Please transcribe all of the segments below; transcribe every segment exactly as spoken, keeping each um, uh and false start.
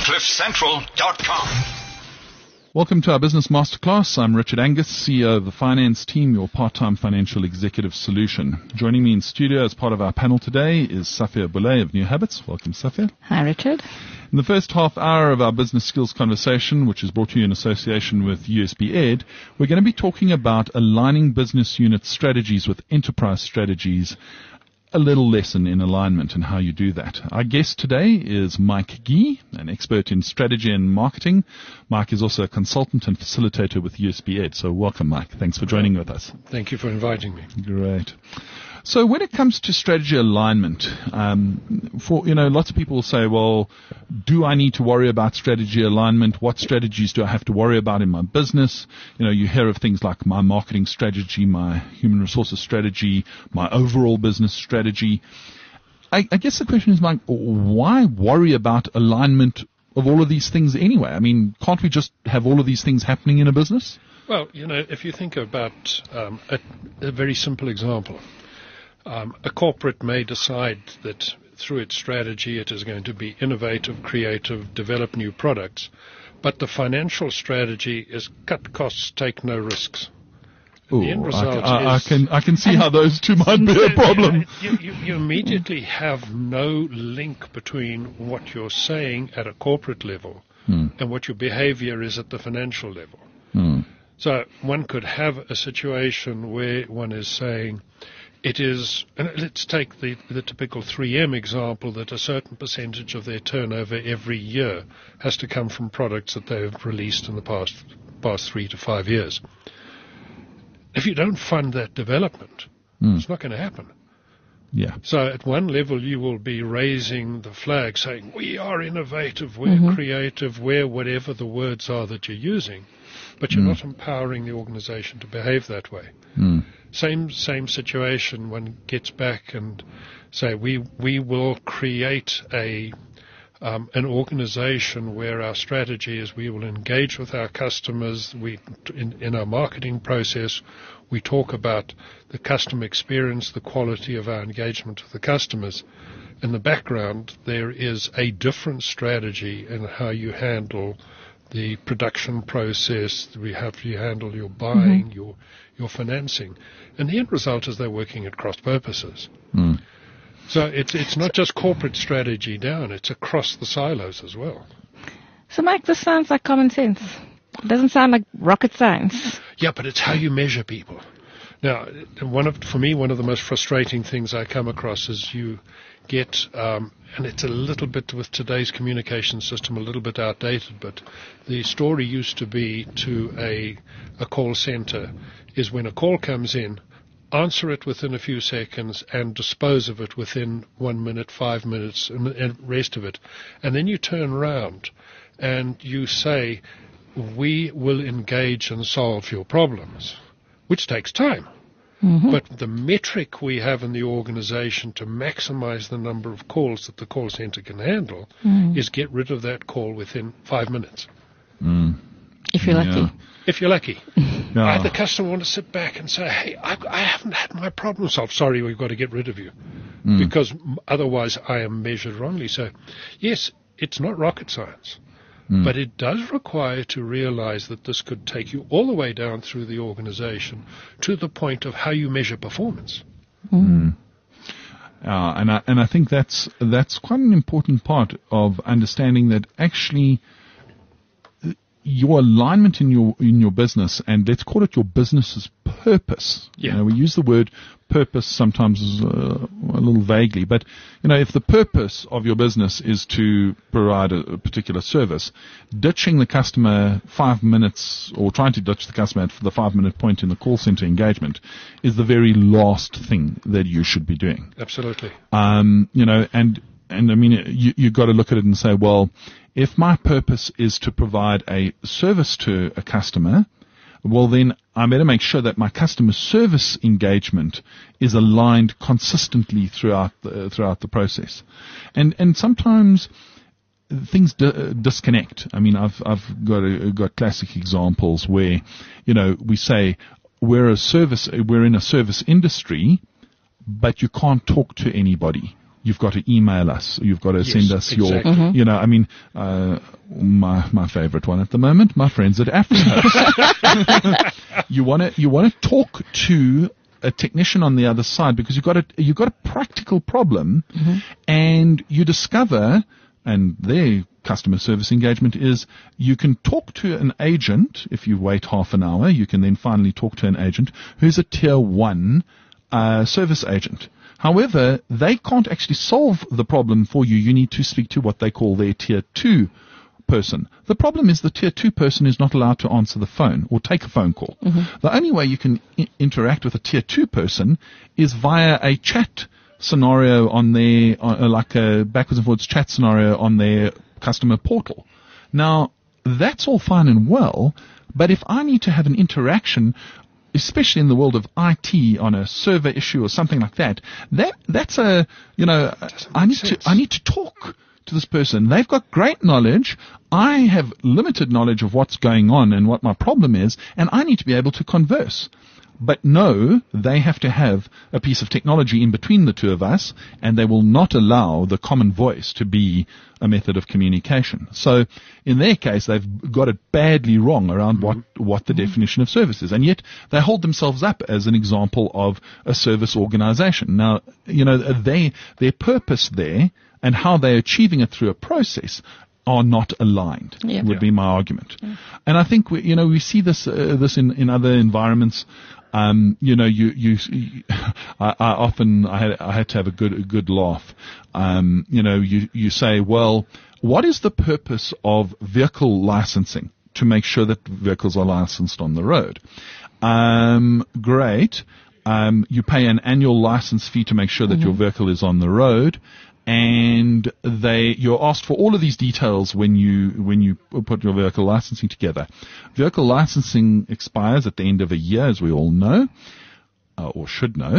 cliff central dot com. Welcome to our Business Masterclass. I'm Richard Angus, C E O of the finance team, your part-time financial executive solution. Joining me in studio as part of our panel today is Safia Boulay of New Habits. Welcome, Safia. Hi, Richard. In the first half hour of our business skills conversation, which is brought to you in association with U S B Ed, we're going to be talking about aligning business unit strategies with enterprise strategies. A little lesson in alignment and how you do that. Our guest today is Mike Gee, an expert in strategy and marketing. Mike is also a consultant and facilitator with U S B Ed. So welcome, Mike. Thanks for joining with us. Thank you for inviting me. Great. So when it comes to strategy alignment, um, for, you know, lots of people will say, well, do I need to worry about strategy alignment? What strategies do I have to worry about in my business? You know, you hear of things like my marketing strategy, my human resources strategy, my overall business strategy. I, I guess the question is, Mike, why worry about alignment of all of these things anyway? I mean, can't we just have all of these things happening in a business? Well, you know, if you think about um, a, a very simple example. Um, a corporate may decide that through its strategy it is going to be innovative, creative, develop new products, but the financial strategy is cut costs, take no risks. Ooh, the end result I, I, is, I can I can see how those two might be a problem. You, you, you immediately have no link between what you're saying at a corporate level hmm. and what your behavior is at the financial level. Hmm. So one could have a situation where one is saying, it is, and let's take the, the typical three M example, that a certain percentage of their turnover every year has to come from products that they've released in the past past three to five years. If you don't fund that development, mm. it's not going to happen. Yeah. So at one level you will be raising the flag saying, we are innovative, we're mm-hmm. creative, we're whatever the words are that you're using, but you're mm. not empowering the organization to behave that way. Mm. Same same situation. One gets back and say we we will create a um, an organization where our strategy is we will engage with our customers. We in, in our marketing process we talk about the customer experience, the quality of our engagement with the customers. In the background there is a different strategy in how you handle the production process, we have you handle your buying, mm-hmm. your your financing, and the end result is they're working at cross purposes. Mm. So it's it's not just corporate strategy down; it's across the silos as well. So, Mike, this sounds like common sense. It doesn't sound like rocket science. Yeah, but it's how you measure people. Now, one of for me, one of the most frustrating things I come across is you get, um, and it's a little bit with today's communication system, a little bit outdated, but the story used to be to a a call center is when a call comes in, answer it within a few seconds and dispose of it within one minute, five minutes, and the rest of it. And then you turn around and you say, we will engage and solve your problems, which takes time. Mm-hmm. But the metric we have in the organization to maximize the number of calls that the call center can handle mm. is get rid of that call within five minutes. Mm. If you're lucky. Yeah. If you're lucky. Yeah. I, the customer want to sit back and say, hey, I, I haven't had my problem solved. Sorry, we've got to get rid of you. Mm. Because otherwise I am measured wrongly. So, yes, it's not rocket science. Mm. But it does require to realize that this could take you all the way down through the organization to the point of how you measure performance. Mm. Uh, and I and I think that's that's quite an important part of understanding that actually your alignment in your in your business, and let's call it your business's purpose. Yeah. You know, we use the word purpose sometimes uh, a little vaguely, but you know, if the purpose of your business is to provide a, a particular service, ditching the customer five minutes or trying to ditch the customer at the five minute point in the call center engagement is the very last thing that you should be doing. Absolutely. Um, you know, and and I mean, you you've got to look at it and say, well, if my purpose is to provide a service to a customer, well then I better make sure that my customer service engagement is aligned consistently throughout the, throughout the process. And and sometimes things di- disconnect. I mean, I've I've got a, got classic examples where, you know, we say we're a service, we're in a service industry, but you can't talk to anybody you've got to email us. You've got to Yes, send us your, exactly. Mm-hmm. you know, I mean, uh, my, my favorite one at the moment, my friends at AfriHost. you want to, you want to talk to a technician on the other side because you've got a, you've got a practical problem Mm-hmm. and you discover, and their customer service engagement is you can talk to an agent. If you wait half an hour, you can then finally talk to an agent who's a tier one uh, service agent. However, they can't actually solve the problem for you. You need to speak to what they call their tier two person. The problem is the tier two person is not allowed to answer the phone or take a phone call. Mm-hmm. The only way you can I- interact with a tier two person is via a chat scenario on their, uh, like a backwards and forwards chat scenario on their customer portal. Now, that's all fine and well, but if I need to have an interaction, especially in the world of I T on a server issue or something like that, that that's a, you know, I need sense. to, I need to talk to this person. They've got great knowledge. I have limited knowledge of what's going on and what my problem is, and I need to be able to converse. But no, they have to have a piece of technology in between the two of us, and they will not allow the common voice to be a method of communication. So in their case, they've got it badly wrong around what, what the definition of service is. And yet they hold themselves up as an example of a service organization. Now, you know, they, their purpose there and how they're achieving it through a process are not aligned, Yeah. would Yeah. be my argument. And I think, we, you know, we see this, uh, this in, in other environments. Um, you know, you, you, you I, I often, I had, I had to have a good, a good laugh. Um, you know, you, you say, well, what is the purpose of vehicle licensing? To make sure that vehicles are licensed on the road. Um, great. Um, you pay an annual license fee to make sure that your vehicle is on the road. And they, you're asked for all of these details when you, when you put your vehicle licensing together. Vehicle licensing expires at the end of a year, as we all know, uh, or should know.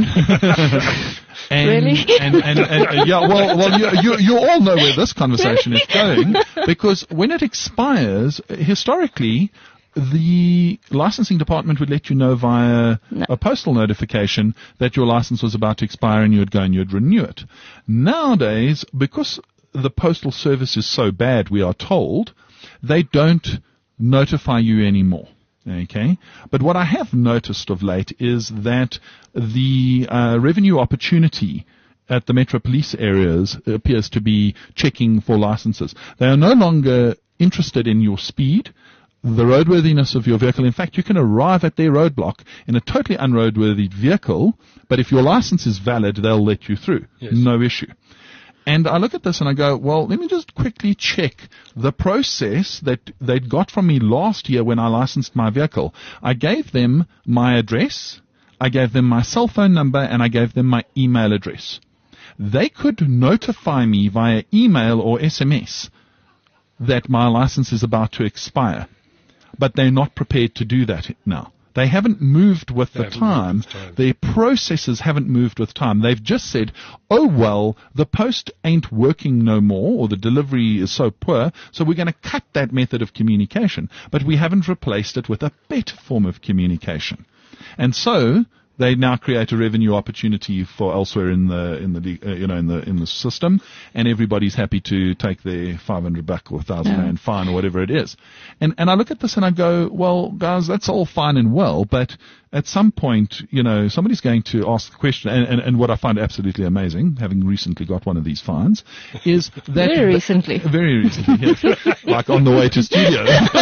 and, Really? And, and, and, and yeah, well, well, you, you, you all know where this conversation is going, because when it expires, historically, the licensing department would let you know via No. a postal notification that your license was about to expire and you would go and you'd renew it. Nowadays, because the postal service is so bad, we are told, they don't notify you anymore. Okay? But what I have noticed of late is that the uh, revenue opportunity at the Metro Police areas appears to be checking for licenses. They are no longer interested in your speed, the roadworthiness of your vehicle. In fact, you can arrive at their roadblock in a totally unroadworthy vehicle, but if your license is valid, they'll let you through. Yes. No issue. And I look at this and I go, well, let me just quickly check the process that they'd got from me last year when I licensed my vehicle. I gave them my address, I gave them my cell phone number, and I gave them my email address. They could notify me via email or S M S that my license is about to expire. But they're not prepared to do that now. They haven't moved with They the haven't time. moved with time. Their processes haven't moved with time. They've just said, oh, well, the post ain't working no more, or the delivery is so poor, so we're going to cut that method of communication. But we haven't replaced it with a better form of communication. And so they now create a revenue opportunity for elsewhere in the in the uh, you know in the in the system, and everybody's happy to take their five hundred buck or thousand Yeah. rand fine or whatever it is. And and I look at this and I go, well, guys, that's all fine and well, but at some point, you know, somebody's going to ask the question. And, and, and what I find absolutely amazing, having recently got one of these fines, is that Very recently. very recently, yes, like on the way to studio.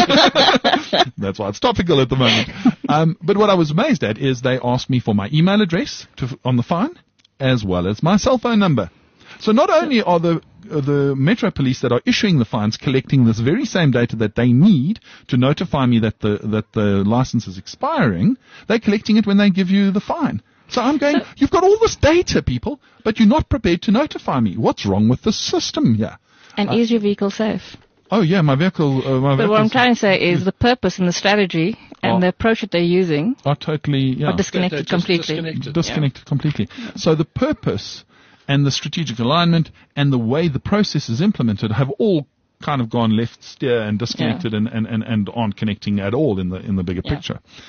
That's why it's topical at the moment. Um, but what I was amazed at is they asked me for my email address to, on the fine, as well as my cell phone number. So not only are the uh, the Metro Police that are issuing the fines collecting this very same data that they need to notify me that the that the license is expiring, they're collecting it when they give you the fine. So I'm going, So- you've got all this data, people, but you're not prepared to notify me. What's wrong with the system here? And is your vehicle safe? Oh yeah, my vehicle. Uh, my But what I'm vehicle's- trying to say is the purpose and the strategy and Oh. the approach that they're using are totally yeah. are disconnected They're just completely. disconnected. disconnected completely. So the purpose and the strategic alignment and the way the process is implemented have all kind of gone left steer and disconnected and, and, and, and aren't connecting at all in the in the bigger Yeah. picture.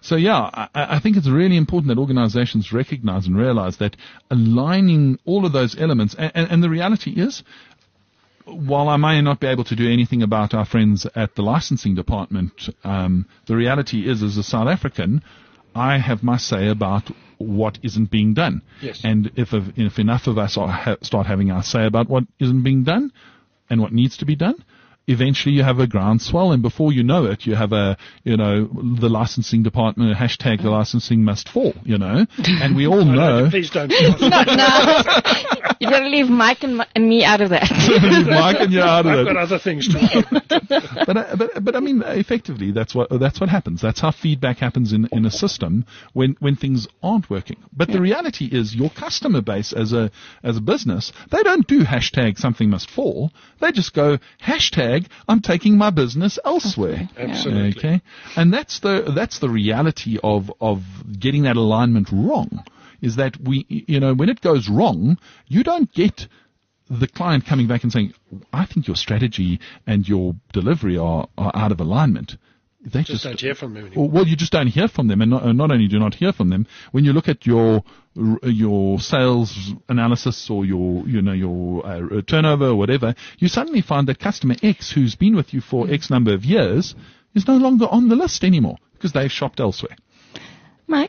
So yeah, I, I think it's really important that organizations recognize and realize that aligning all of those elements, and, and, and the reality is, while I may not be able to do anything about our friends at the licensing department, um, the reality is, as a South African, I have my say about what isn't being done. Yes. And if if enough of us are ha- start having our say about what isn't being done and what needs to be done, eventually you have a groundswell, and before you know it, you have a, you know, the licensing department, hashtag the licensing must fall, you know, and we all No, know. no, please don't. No, no. You've got to leave Mike and, and me out of that. Mike and you're out of I've it. got other things to do. But, uh, but but I mean, effectively, that's what that's what happens. That's how feedback happens in in a system when when things aren't working. But the reality is, your customer base as a as a business, they don't do hashtag something must fall. They just go hashtag I'm taking my business elsewhere. Absolutely. Okay, and that's the that's the reality of of getting that alignment wrong. Is that we, you know, when it goes wrong, you don't get the client coming back and saying, I think your strategy and your delivery are, are out of alignment. They Just just, don't hear from them anymore. well, you just don't hear from them, and not, and not only do you not hear from them, when you look at your your sales analysis or your you know your uh, turnover or whatever, you suddenly find that customer X, who's been with you for X number of years, is no longer on the list anymore because they've shopped elsewhere. Mike,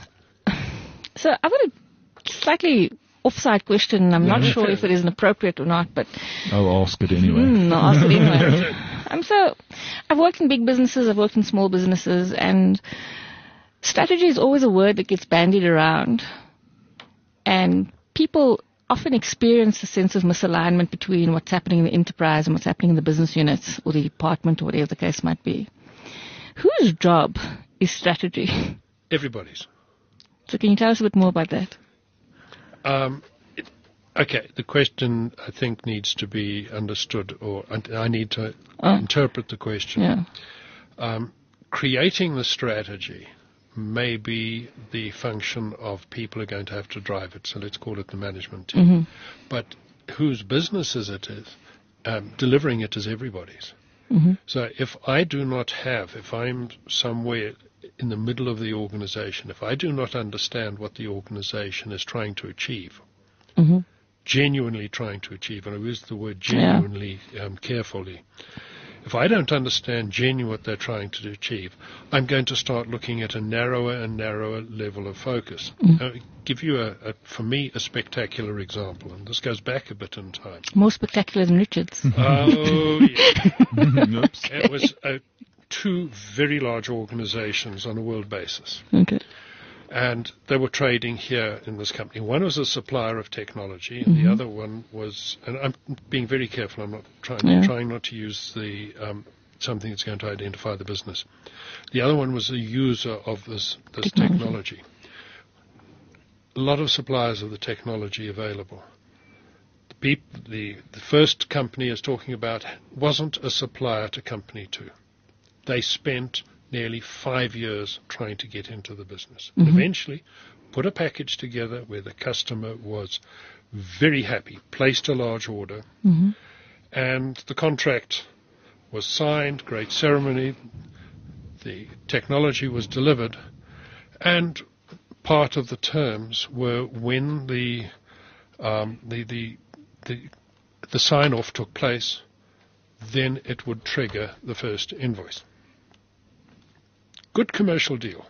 so I've got a slightly offside question. I'm not sure if it is appropriate or not, but I'll ask it anyway. mm, I'll ask it anyway. I'm so, I've worked in big businesses, I've worked in small businesses, and strategy is always a word that gets bandied around, and people often experience a sense of misalignment between what's happening in the enterprise and what's happening in the business units or the department or whatever the case might be. Whose job is strategy? Everybody's. So can you tell us a bit more about that? Um, it, okay, the question I think needs to be understood, or I, I need to Oh. interpret the question. Yeah. Um, creating the strategy may be the function of people who are going to have to drive it, so let's call it the management team. Mm-hmm. But whose business is it is, um, delivering it is everybody's. Mm-hmm. So if I do not have, if I'm somewhere in the middle of the organization, if I do not understand what the organization is trying to achieve, Mm-hmm. genuinely trying to achieve, and I use the word Yeah. genuinely um, carefully, if I don't understand genuinely what they're trying to achieve, I'm going to start looking at a narrower and narrower level of focus. I'll give you, a, a, for me, a spectacular example, and this goes back a bit in time. More spectacular than Richard's. Oh, yeah. Oops. It was uh, two very large organizations on a world basis. Okay. And they were trading here in this company. One was a supplier of technology, and the other one was, and I'm being very careful, I'm not trying, Yeah. trying not to use the um, something that's going to identify the business. The other one was a user of this, this Technology. technology. A lot of suppliers of the technology available. The, peop- the, the first company is talking about wasn't a supplier to company two. They spent nearly five years trying to get into the business. And eventually put a package together where the customer was very happy, placed a large order, Mm-hmm. and the contract was signed, great ceremony, the technology was delivered, and part of the terms were when the um, the, the, the, the sign-off took place, then it would trigger the first invoice. Good commercial deal.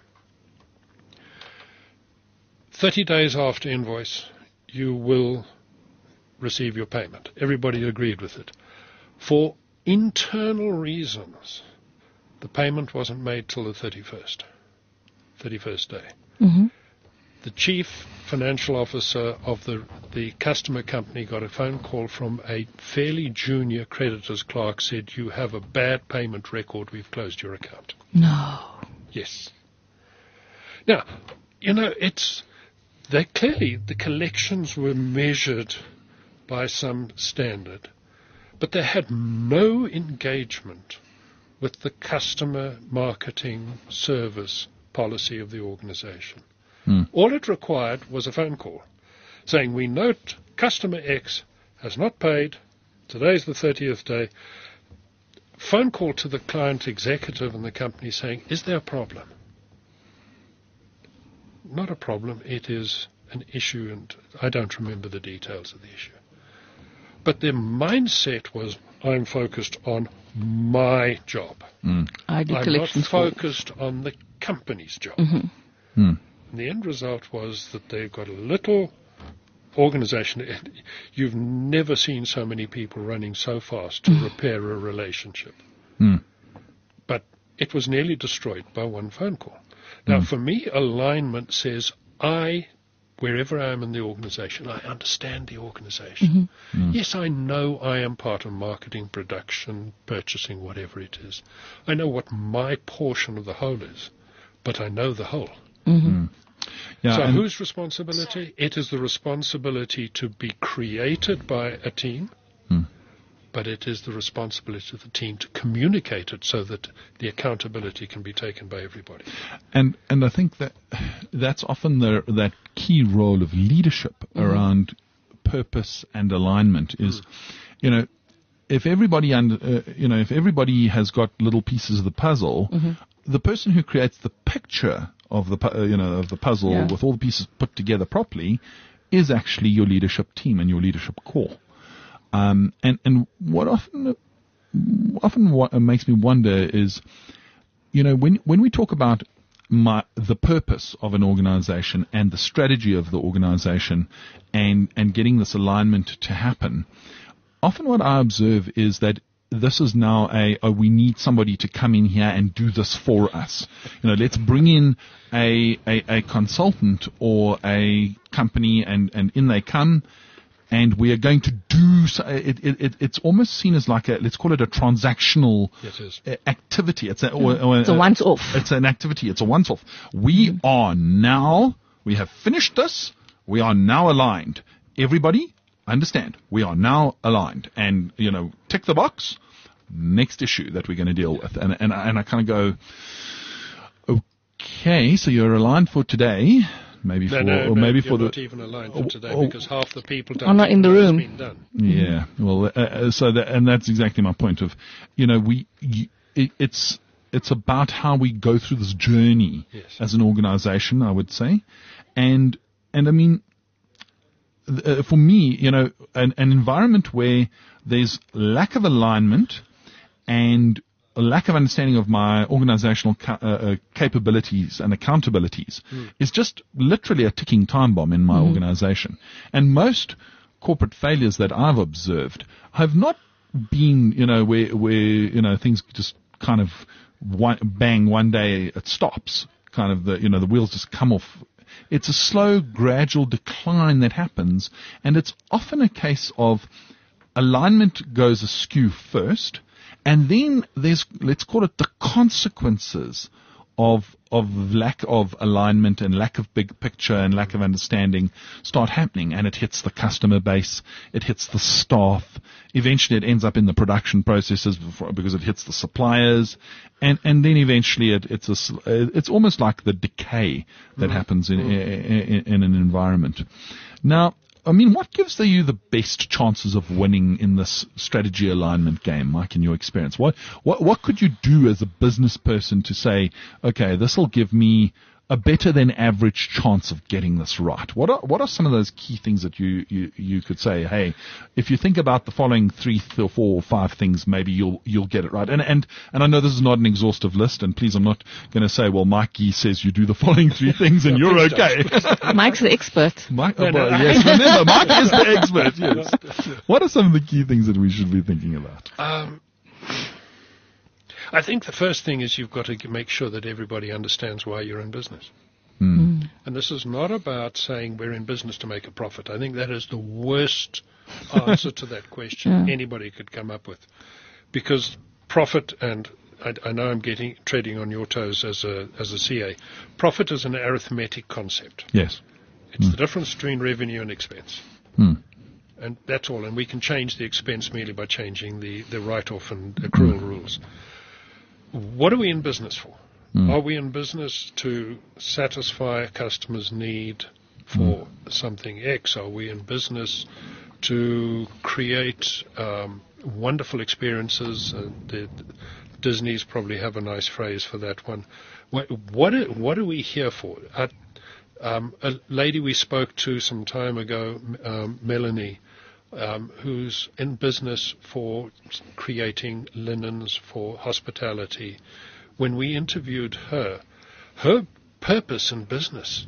thirty days after invoice, you will receive your payment. Everybody agreed with it. For internal reasons, the payment wasn't made till the thirty-first, thirty-first day. Mm-hmm. The chief financial officer of the, the customer company got a phone call from a fairly junior creditor's clerk, said, you have a bad payment record, we've closed your account. No. Yes. Now, you know, it's they clearly the collections were measured by some standard, but they had no engagement with the customer marketing service policy of the organization. Hmm. All it required was a phone call saying, we note customer X has not paid, today's the thirtieth day. Phone call to the client executive and the company saying, is there a problem? not a problem, it is an issue, and I don't remember the details of the issue. But their mindset was, I'm focused on my job. Mm. I do I'm not collections. focused on the company's job. Mm-hmm. Mm. And the end result was that they've got a little organization. You've never seen so many people running so fast to repair a relationship. Mm. But it was nearly destroyed by one phone call. Now, Mm. for me, alignment says I, wherever I am in the organization, I understand the organization. Mm. Yes, I know I am part of marketing, production, purchasing, whatever it is. I know what my portion of the whole is, but I know the whole. Mm-hmm. Yeah, So and- whose responsibility? It is the responsibility to be created by a team, Hmm. but it is the responsibility of the team to communicate it so that the accountability can be taken by everybody. And and I think that that's often the that key role of leadership around purpose and alignment is, you know, if everybody under, uh, you know if everybody has got little pieces of the puzzle, the person who creates the picture of the pu- uh, you know of the puzzle Yeah. with all the pieces put together properly is actually your leadership team and your leadership core. Um, and and what often often what makes me wonder is, you know, when when we talk about my, the purpose of an organization and the strategy of the organization and, and getting this alignment to happen, often what I observe is that this is now a, a, we need somebody to come in here and do this for us. You know, let's bring in a, a, a consultant or a company and, and in they come. And we are going to do, so it, it, it, it's almost seen as like a, let's call it a transactional It is. uh, activity. It's a, or, or It's a once-off. It's an activity. It's a once-off. We are now, we have finished this. We are now aligned. Everybody, understand, we are now aligned. And, you know, tick the box. Next issue that we're going to deal with. And, and, and I kind of go, okay, so you're aligned for today. Maybe for, No, no, or no, maybe you're for the, not even aligned for today oh, because half the people don't Are not in the know it's room. been done. yeah, well, uh, uh, so that, and that's exactly my point of, you know, we, y it, it's, it's about how we go through this journey Yes. as an organization, I would say. And, and I mean, th- uh, for me, you know, an, an environment where there's lack of alignment and a lack of understanding of my organizational ca- uh, uh, capabilities and accountabilities Mm. is just literally a ticking time bomb in my Mm. organization. And most corporate failures that I've observed have not been, you know, where, where, you know, things just kind of one, bang, one day it stops. Kind of the, you know, the wheels just come off. It's a slow, gradual decline that happens. And it's often a case of alignment goes askew first. And then there's, let's call it the consequences of, of lack of alignment and lack of big picture and lack of understanding start happening. And it hits the customer base. It hits the staff. Eventually it ends up in the production processes before, because it hits the suppliers. And, and then eventually it, it's a, s- it's almost like the decay that happens in, in, in an environment. Now, I mean, what gives you the best chances of winning in this strategy alignment game, Mike, in your experience? What, what, what could you do as a business person to say, okay, this will give me a better than average chance of getting this right? What are, what are some of those key things that you, you, you could say, hey, if you think about the following three or four or five things, maybe you'll, you'll get it right. And, and, and I know this is not an exhaustive list, and please, I'm not going to say, well, Mikey says you do the following three things and you're okay. Mike's the expert. Mike, No, oh, no, well, I- yes, remember, Mike is the expert, yes. What are some of the key things that we should be thinking about? Um, I think the first thing is you've got to make sure that everybody understands why you're in business. Mm. And this is not about saying we're in business to make a profit. I think that is the worst answer to that question anybody could come up with. Because profit, and I, I know I'm getting treading on your toes as a as a C A, profit is an arithmetic concept. Yes. It's the difference between revenue and expense. Mm. And that's all. And we can change the expense merely by changing the, the write-off and accrual rules. What are we in business for? Mm. Are we in business to satisfy a customer's need for something X? Are we in business to create um, wonderful experiences? Uh, the, Disney's probably have a nice phrase for that one. What, what, are, what are we here for? Uh, Um, a lady we spoke to some time ago, um, Melanie, um, who's in business for creating linens for hospitality. When we interviewed her, her purpose in business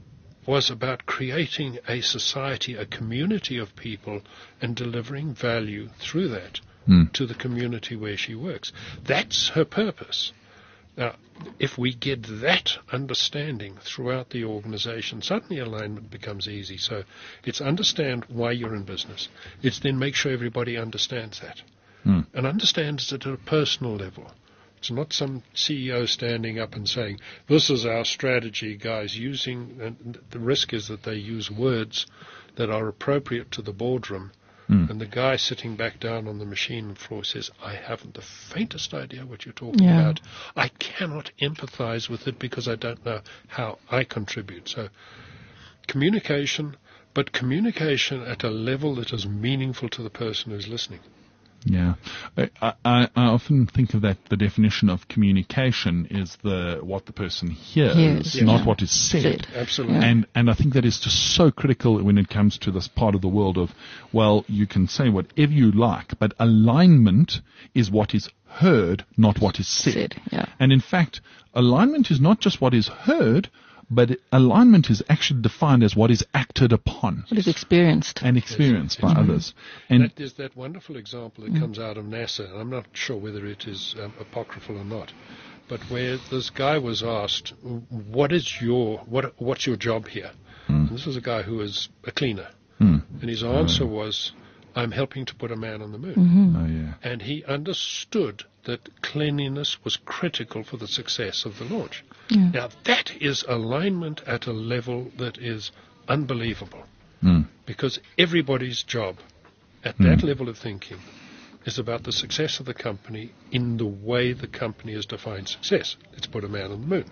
was about creating a society, a community of people, and delivering value through that mm. to the community where she works. That's her purpose. Now, if we get that understanding throughout the organization, suddenly alignment becomes easy. So it's understand why you're in business. It's then make sure everybody understands that mm. and understands it at a personal level. It's not some C E O standing up and saying, this is our strategy, guys, using, and the risk is that they use words that are appropriate to the boardroom. Mm. And the guy sitting back down on the machine floor says, I haven't the faintest idea what you're talking yeah. about. I cannot empathize with it because I don't know how I contribute. So communication, but communication at a level that is meaningful to the person who's listening. Yeah, I, I, I often think of that. The definition of communication is the what the person hears, hears yeah. not yeah. what is said. said. Absolutely, yeah. and and I think that is just so critical when it comes to this part of the world of, well, you can say whatever you like, but alignment is what is heard, not what is said. said yeah. And in fact, alignment is not just what is heard, but alignment is actually defined as what is acted upon. What is experienced. And experienced yes, by mm-hmm. others. And that, there's that wonderful example that mm-hmm. comes out of NASA, and I'm not sure whether it is um, apocryphal or not, but where this guy was asked, what is your, what, what's your job here? Mm. And this was a guy who was a cleaner. Mm. And his answer oh. was, I'm helping to put a man on the moon. Mm-hmm. Oh, yeah. And he understood that cleanliness was critical for the success of the launch. Yeah. Now, that is alignment at a level that is unbelievable. Mm. Because everybody's job at mm. that level of thinking is about the success of the company in the way the company has defined success. Let's put a man on the moon.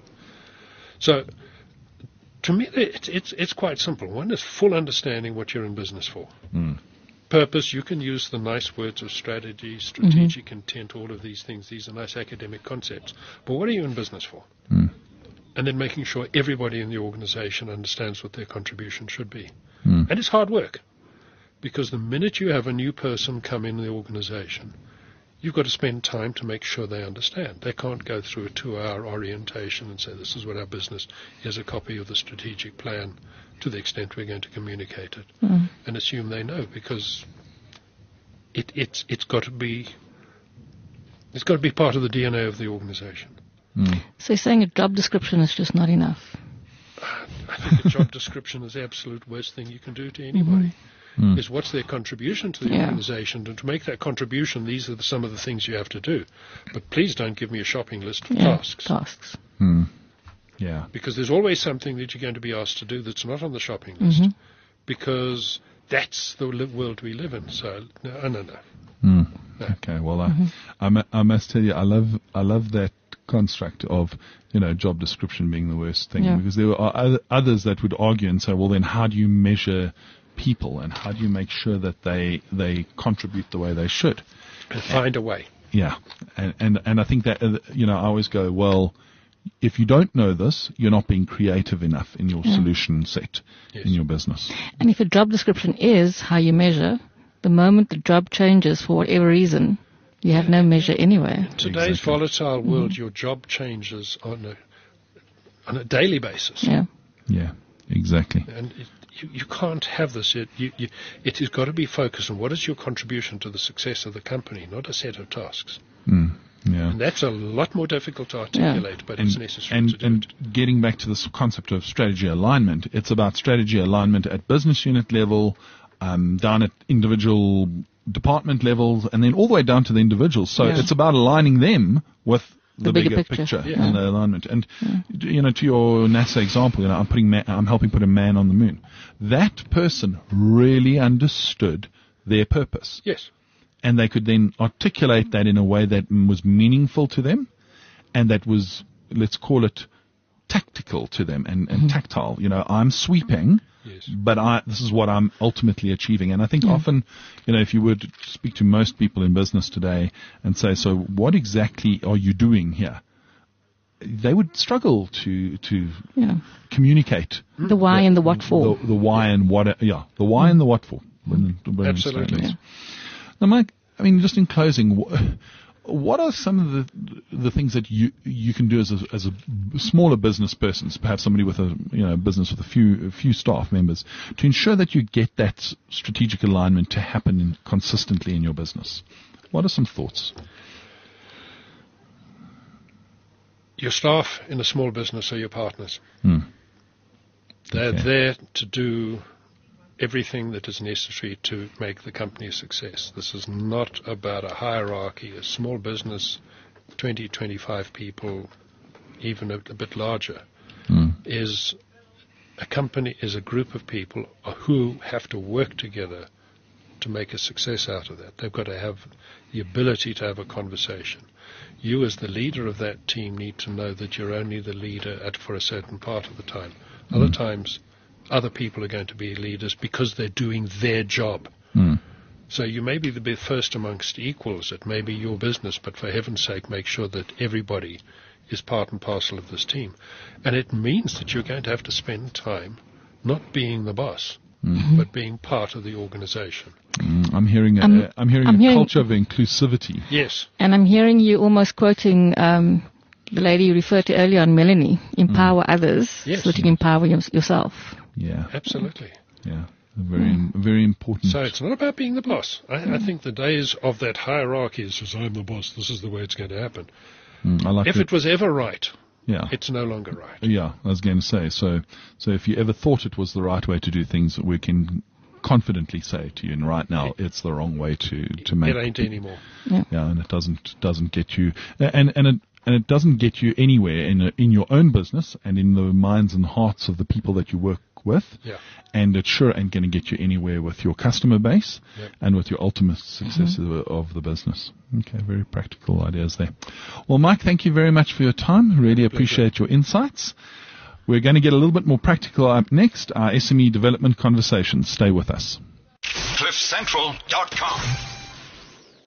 So, to me, it's, it's, it's quite simple. One is full understanding what you're in business for. Mm. Purpose, you can use the nice words of strategy, strategic mm-hmm. intent, all of these things. These are nice academic concepts. But what are you in business for? Mm. And then making sure everybody in the organization understands what their contribution should be. Mm. And it's hard work. Because the minute you have a new person come in the organization, you've got to spend time to make sure they understand. They can't go through a two-hour orientation and say, this is what our business, here's a copy of the strategic plan, to the extent we're going to communicate it, mm. and assume they know, because it, it's it's got to be it's got to be part of the D N A of the organization. Mm. So you're saying a job description is just not enough? Uh, I think a job description is the absolute worst thing you can do to anybody. Mm. Is what's their contribution to the yeah. organization, and to make that contribution, these are the, some of the things you have to do. But please don't give me a shopping list of yeah, tasks. Tasks. Mm. Yeah. Because there's always something that you're going to be asked to do that's not on the shopping list. Mm-hmm. Because that's the li- world we live in. So, no, no, no. Mm. no. Okay, well, mm-hmm. I, I, I must tell you, I love I love that construct of, you know, job description being the worst thing. Yeah. Because there are other, others that would argue and say, well, then how do you measure people and how do you make sure that they they contribute the way they should? And find a way. Yeah. And, and, and I think that, uh, you know, I always go, well, if you don't know this, you're not being creative enough in your yeah. solution set yes. in your business. And if a job description is how you measure, the moment the job changes for whatever reason, you have no measure anyway. In today's exactly. volatile world, mm-hmm. your job changes on a on a daily basis. Yeah. Yeah, exactly. And it, you, you can't have this. It, you, you, it has got to be focused on what is your contribution to the success of the company, not a set of tasks. Mm. Yeah. And that's a lot more difficult to articulate, yeah. but and, it's necessary and, to do and it. getting back to this concept of strategy alignment, it's about strategy alignment at business unit level, um, down at individual department levels, and then all the way down to the individuals. So yeah. it's about aligning them with the, the bigger, bigger picture, picture yeah. and the alignment. And, yeah. you know, to your NASA example, you know, I'm putting, ma- I'm helping put a man on the moon. That person really understood their purpose. Yes. And they could then articulate that in a way that was meaningful to them and that was, let's call it, tactical to them and, and mm-hmm. tactile. You know, I'm sweeping, yes. but I, this is what I'm ultimately achieving. And I think yeah. often, you know, if you were to speak to most people in business today and say, so what exactly are you doing here? they would struggle to to Yeah. communicate The why and the what for. the, the why and what yeah the why and the what for. When, when Absolutely. Yeah. Now, Mike, I mean, just in closing, wh- what are some of the the things that you you can do as a, as a smaller business person, perhaps somebody with a you know business with a few a few staff members, to ensure that you get that s- strategic alignment to happen in, consistently in your business? What are some thoughts? Your staff in a small business are your partners. Hmm. They're Okay. there to do everything that is necessary to make the company a success. This is not about a hierarchy. A small business, twenty, twenty-five people, even a, a bit larger, Hmm. is a company, is a group of people who have to work together to make a success out of that. They've got to have the ability to have a conversation. You, as the leader of that team, need to know that you're only the leader at for a certain part of the time. Other times, other people are going to be leaders because they're doing their job. Hmm. So you may be the be- first amongst equals. It may be your business, but for heaven's sake, make sure that everybody is part and parcel of this team. And it means that you're going to have to spend time not being the boss, but being part of the organization. Mm, I'm hearing a, I'm- a, I'm hearing I'm a hearing- culture of inclusivity. Yes. And I'm hearing you almost quoting um, the lady you referred to earlier on, Melanie. Empower others Yes. so that you can empower your, yourself. Yeah, Absolutely. yeah, very very important. So it's not about being the boss. I, I think the days of that hierarchy is just, I'm the boss, this is the way it's going to happen. Mm, I like If the- it was ever right, yeah. it's no longer right. Yeah, I was going to say. So, so if you ever thought it was the right way to do things, we can confidently say to you, and right now, it's the wrong way to to make. It ain't anymore. Yeah, and it doesn't doesn't get you, and and it and it doesn't get you anywhere in a, in your own business and in the minds and hearts of the people that you work with. Yeah. And it sure ain't going to get you anywhere with your customer base Yep. and with your ultimate success of, of the business. Okay, very practical ideas there. Well, Mike, thank you very much for your time. Really appreciate your insights. We're going to get a little bit more practical up next, our S M E development conversations. Stay with us. cliff central dot com